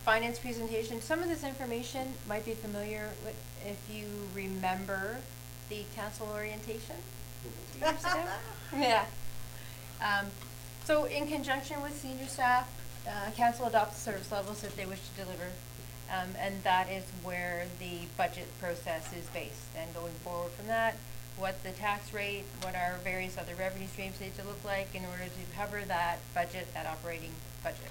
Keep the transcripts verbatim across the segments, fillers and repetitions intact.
finance presentation. Some of this information might be familiar with, if you remember the council orientation two years ago. Yeah. Um, so in conjunction with senior staff, uh, council adopts the service levels that they wish to deliver. Um, and that is where the budget process is based. And going forward from that, what the tax rate, what our various other revenue streams need to look like in order to cover that budget, that operating budget.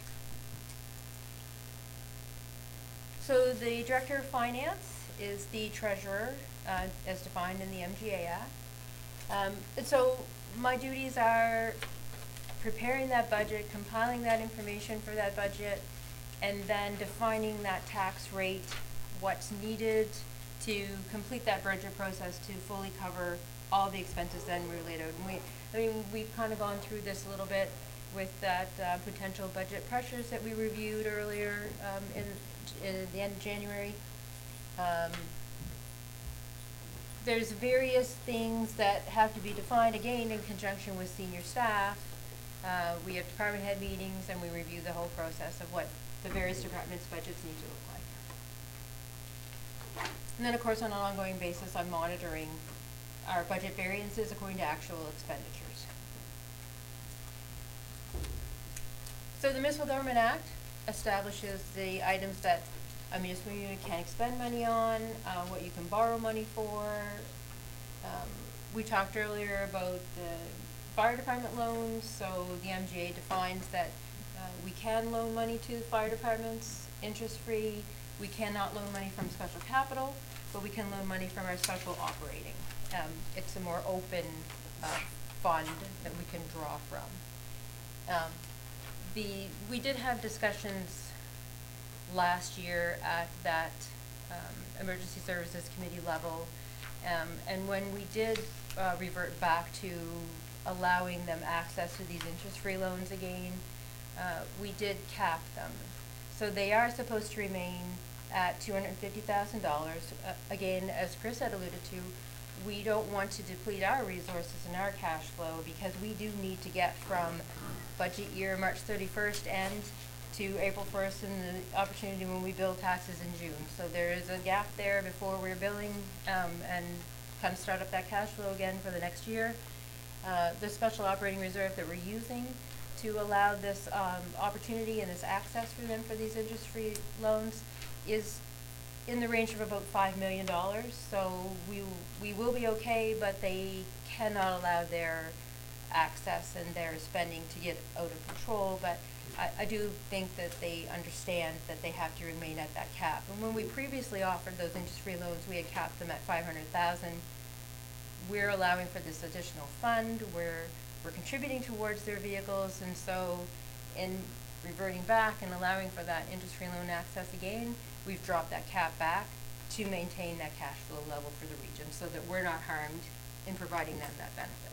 So the Director of Finance is the treasurer, uh, as defined in the M G A Act. Um, and so my duties are preparing that budget, compiling that information for that budget, and then defining that tax rate, what's needed to complete that budget process to fully cover all the expenses then related. And we, I mean, we've kind of gone through this a little bit with that uh, potential budget pressures that we reviewed earlier um, in, in the end of January. Um, there's various things that have to be defined, again, in conjunction with senior staff. Uh, we have department head meetings and we review the whole process of what the various departments' budgets need to look like. And then, of course, on an ongoing basis, I'm monitoring our budget variances according to actual expenditures. So the Municipal Government Act establishes the items that a municipal unit can expend money on, uh, what you can borrow money for. Um, we talked earlier about the fire department loans, so the M G A defines that uh, we can loan money to fire departments interest-free. We cannot loan money from special capital, but we can loan money from our special operating. Um, it's a more open uh, fund that we can draw from. Um, the we did have discussions last year at that um, Emergency Services Committee level, um, and when we did uh, revert back to allowing them access to these interest-free loans again, uh, we did cap them. So they are supposed to remain at two hundred fifty thousand dollars. Uh, again, as Chris had alluded to, we don't want to deplete our resources and our cash flow because we do need to get from budget year March thirty-first end to April first and the opportunity when we bill taxes in June. So there is a gap there before we're billing um, and kind of start up that cash flow again for the next year. Uh, the special operating reserve that we're using to allow this um, opportunity and this access for them for these interest-free loans is in the range of about five million dollars. So we, we will be okay, but they cannot allow their access and their spending to get out of control. But I, I do think that they understand that they have to remain at that cap. And when we previously offered those interest-free loans, we had capped them at five hundred thousand dollars. We're allowing for this additional fund. We're, we're contributing towards their vehicles, and so in reverting back and allowing for that interest-free loan access again, we've dropped that cap back to maintain that cash flow level for the region so that we're not harmed in providing them that benefit.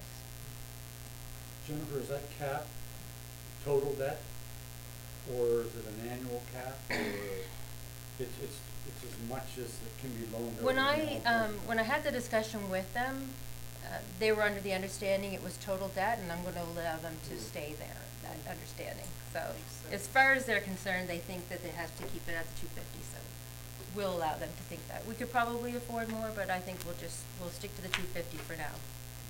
Jennifer, is that cap total debt, or is it an annual cap, or it's, it's, it's as much as it can be loaned? When I, um, when I had the discussion with them, uh, they were under the understanding it was total debt, and I'm going to allow them to stay there, that understanding. So as far as they're concerned, they think that they have to keep it at the two fifty, so we'll allow them to think that. We could probably afford more, but I think we'll just, we'll stick to the two fifty for now.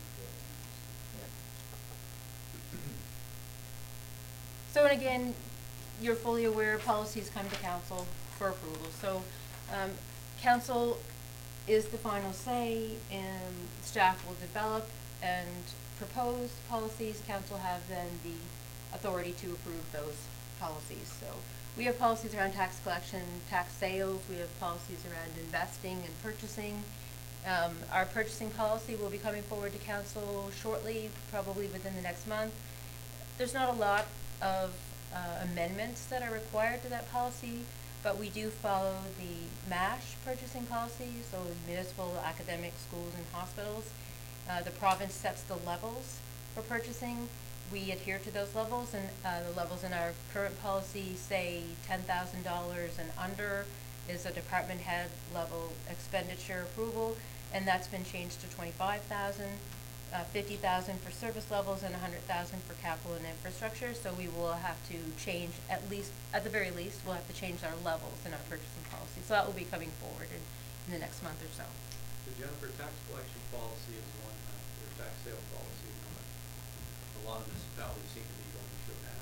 So, and again, you're fully aware policies come to council for approval. So um, council is the final say, and staff will develop and propose policies. Council have then the authority to approve those policies. So we have policies around tax collection, tax sales. We have policies around investing and purchasing. Um, our purchasing policy will be coming forward to council shortly, probably within the next month. There's not a lot of uh, amendments that are required to that policy, but we do follow the MASH purchasing policy, so municipal, academic, schools, and hospitals. Uh, the province sets the levels for purchasing. We adhere to those levels, and uh, the levels in our current policy say ten thousand dollars and under is a department head level expenditure approval, and that's been changed to twenty-five thousand dollars. uh, fifty thousand for service levels and a hundred thousand for capital and infrastructure, so we will have to change, at least, at the very least, we'll have to change our levels in our purchasing policy, so that will be coming forward in, in the next month or so. The Jennifer tax collection policy is one, uh, their tax sale policy, you know, that a lot of municipalities seem to be going through now.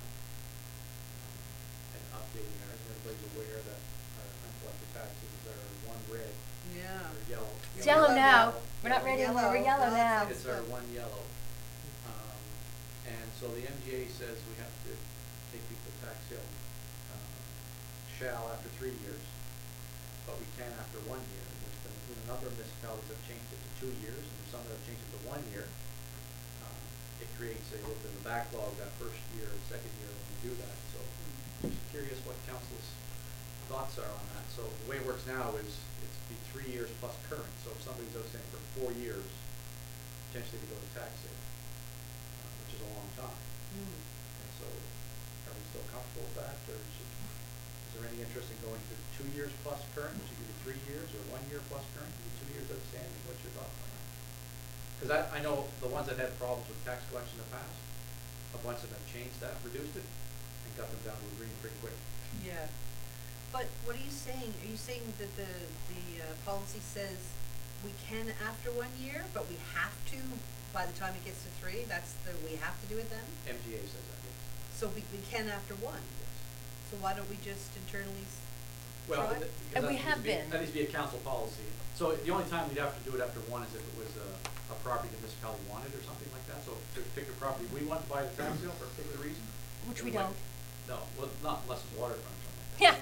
Um, And updating ours, everybody's aware that our uncollected taxes are one red Yeah. or yellow. It's yellow now, Yellow. we're not ready anymore, we're Yellow. yellow Well, now. that's It's our one yellow. Um, and so the M G A says we have to take people to tax sale, um, shall after three years, but we can after one year. There's been, there's a number of municipalities that have changed it to two years, and there's some that have changed it to one year. Um, It creates a little bit of a backlog that first year, or second year when we do that, so just curious what council's thoughts are on that. So the way it works now is, it's be three years plus current, so if somebody's outstanding for four years, potentially they go to tax sale, uh, which is a long time. Mm. And so, are we still comfortable with that, or should, is there any interest in going to two years plus current, which could be three years, or one year plus current, could be two years outstanding? What's your thoughts on that? Because I, I know the ones that had problems with tax collection in the past, a bunch of them have changed that, reduced it, and got them down to a green pretty quick. Yeah. But what are you saying? Are you saying that the, the, uh, policy says we can after one year, but we have to by the time it gets to three? That's the, we have to do it then? M G A says that, yes. So we, we can after one? Yes. So why don't we just internally s- Well, try? th- because And that we needs have to be- been. That needs to be a council policy. So the only time we'd have to do it after one is if it was a, a property the municipality wanted or something like that. So if there's a particular property we want to buy at a tax sale for a particular reason. Which then we might- don't. No, well, not unless it's waterfront or something like that. Yeah.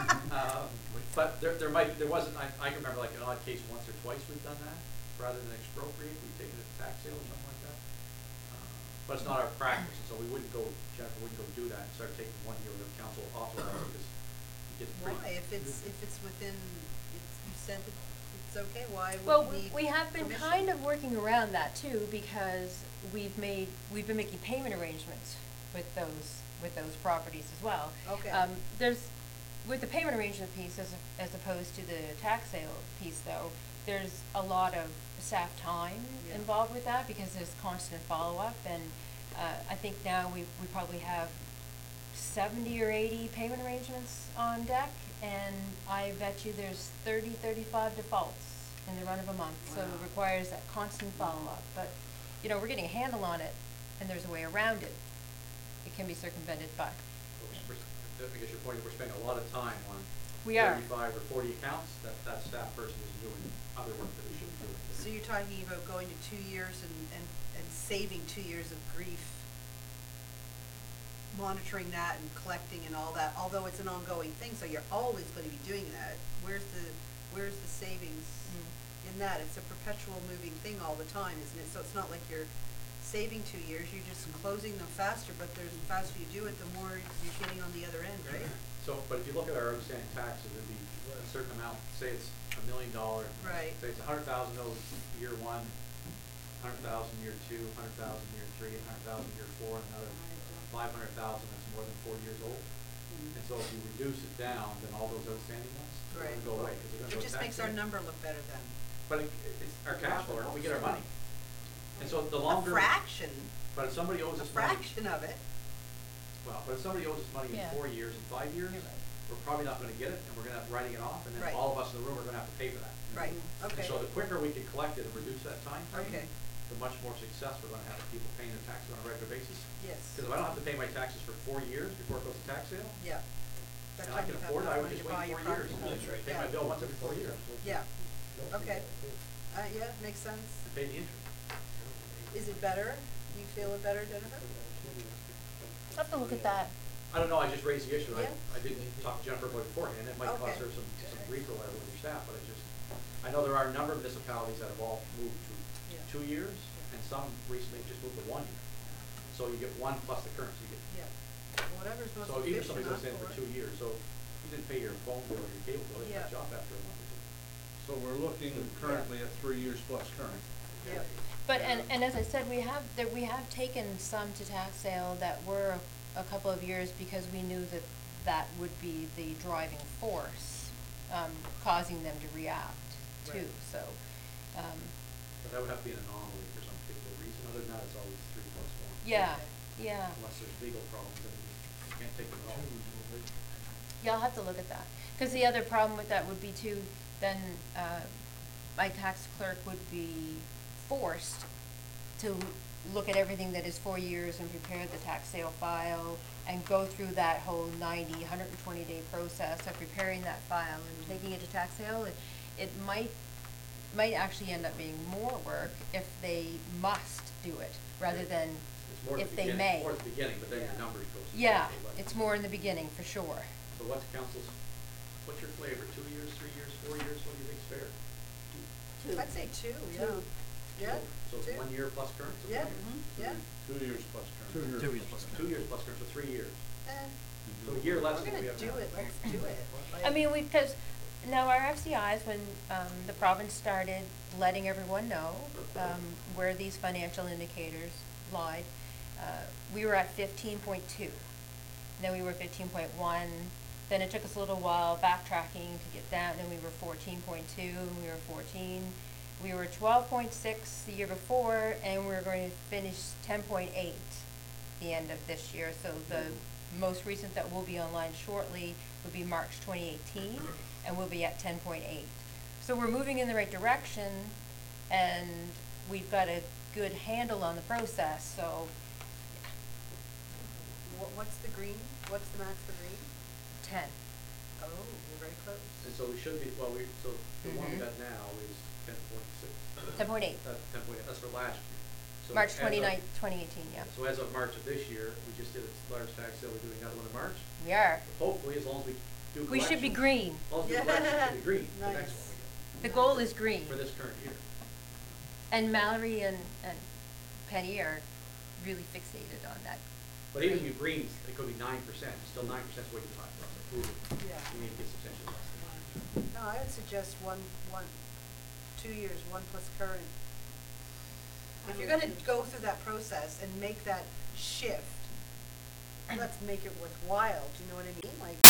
Um, but there, there might, there wasn't, I, I can remember like an odd case once or twice we've done that, rather than expropriate, we've taken it to tax sale or something like that. Uh, But it's not our practice, and so we wouldn't go, Jennifer wouldn't go do that and start taking one year with the council authorized, because it gets pretty. Why? If it's, if it's within, it's, you said that it's okay, why Well, would we we need we have been permission? kind of working around that too, because we've made, we've been making payment arrangements with those, with those properties as well. Okay. Um, there's, with the payment arrangement piece as, as opposed to the tax sale piece though, there's a lot of staff time Yeah. involved with that, because there's constant follow-up, and, uh, I think now we, we probably have seventy or eighty payment arrangements on deck, and I bet you there's thirty, thirty-five defaults in the run of a month, so Wow. it requires that constant follow-up, but, you know, we're getting a handle on it, and there's a way around it. It can be circumvented by, We're- we're- I guess your point is we're spending a lot of time on We are. thirty-five or forty accounts, that, that staff person is doing other work that they shouldn't be doing. So you're talking about going to two years and, and, and saving two years of grief, monitoring that and collecting and all that, although it's an ongoing thing, so you're always gonna be doing that. Where's the, where's the savings Mm. in that? It's a perpetual moving thing all the time, isn't it? So it's not like you're saving two years, you're just closing them faster, but there's, the faster you do it, the more you're getting on the other end, right? So, but if you look at our outstanding taxes, it'd be a certain amount, say it's a million dollar. Right. Say it's a hundred thousand owed year one, hundred thousand year two, hundred thousand year three, and hundred thousand year four, and another five hundred thousand that's more than four years old. Mm. And so if you reduce it down, then all those outstanding ones are Right. gonna go away, cause they're gonna It go to just tax makes our sale. number look better then. But it, it's our cash flow, we get our money. And so the A longer. fraction, But if somebody owes a us money. fraction of it. Well, but if somebody owes us money in Yeah. four years and five years, You're right. we're probably not gonna get it, and we're gonna have writing it off, and then Right. all of us in the room are gonna have to pay for that. Right, And okay. so the quicker we can collect it and reduce that time frame, Okay. the much more success we're gonna have with people paying their taxes on a regular basis. Yes. Because if I don't have to pay my taxes for four years before it goes to tax sale, Yeah. That and I time can you have afford it, enough I would money just to wait buy your four years. property. That's right. Pay Yeah. my bill once every four years, Yeah, okay. Uh, yeah, makes sense. and pay the interest. Is it better? You feel it better, Jennifer? I'll have to look at that. I don't know, I just raised the issue, I, Yeah. I didn't talk to Jennifer about it beforehand, it might Okay. cause her some, some grief or whatever with her staff, but I just, I know there are a number of municipalities that have all moved to Yeah. two years, and some recently just moved to one year. So you get one plus the current, so you get, Yeah. Whatever's most so even if efficient, somebody's I'm outstanding for for two it. years, so if you didn't pay your phone bill or your cable bill, it Yeah. cuts you off after a month or two. So we're looking currently at three years plus current. Yeah. But, and, and as I said, we have, that we have taken some to tax sale that were a couple of years, because we knew that that would be the driving force, um, causing them to react too, Right. so, um, But that would have to be an anomaly for some particular reason, Other than that, it's always three plus one. Yeah, yeah. Unless there's legal problems, then you can't take them at all. Yeah, I'll have to look at that. Cause the other problem with that would be too, then, uh, my tax clerk would be forced to look at everything that is four years and prepare the tax sale file and go through that whole ninety, one hundred and twenty day process of preparing that file and taking it to tax sale. It, it might, might actually end up being more work if they must do it, rather than It's more at if the they beginning- may. More at the beginning, but then your Yeah. numbers goes. Yeah, substantially less. it's more in the beginning, for sure. So what's council's, what's your flavor, two years, three years, four years, what do you think's fair? Two. I'd say two, yeah. Two. Yeah, So it's two. one year plus current, so Yeah, three years? mhm, yeah. Two years plus term. Two years plus Two years plus current, so three years. Eh, So a year less we're than we gonna have do now. it, let's do it. I mean, we, cause now our F C Is, when, um, the province started letting everyone know, um, where these financial indicators lied, uh, we were at fifteen point two. Then we were fifteen point one, then it took us a little while backtracking to get down, then we were fourteen point two, and we were fourteen. We were twelve point six the year before, and we're going to finish ten point eight the end of this year, so the most recent that will be online shortly would be March twenty eighteen, and we'll be at ten point eight. So we're moving in the right direction, and we've got a good handle on the process, so, What, what's the green, what's the max for green? ten. Oh, we're very close. And so we should be, well, we, so the one we Mhm. got now is ten point six. ten point eight. That's ten point eight, that's for last year. So March as of- twenty-ninth, twenty eighteen, yeah. So as of March of this year, we just did a large tax sale, we're doing another one in March. We are. Hopefully, as long as we do collection. We should be green. As long as we do collection, we should be green, the next Nice. one we The goal is green. get, for this current year. And Mallory and, and Penny are really fixated on that. But even if you green, it could be nine percent, still nine percent's way too high for us, approval. Yeah. We need to get substantially less than that. No, I would suggest one, one, two years, one plus current. If you're gonna go through that process and make that shift, let's make it worthwhile, do you know what I mean? Like,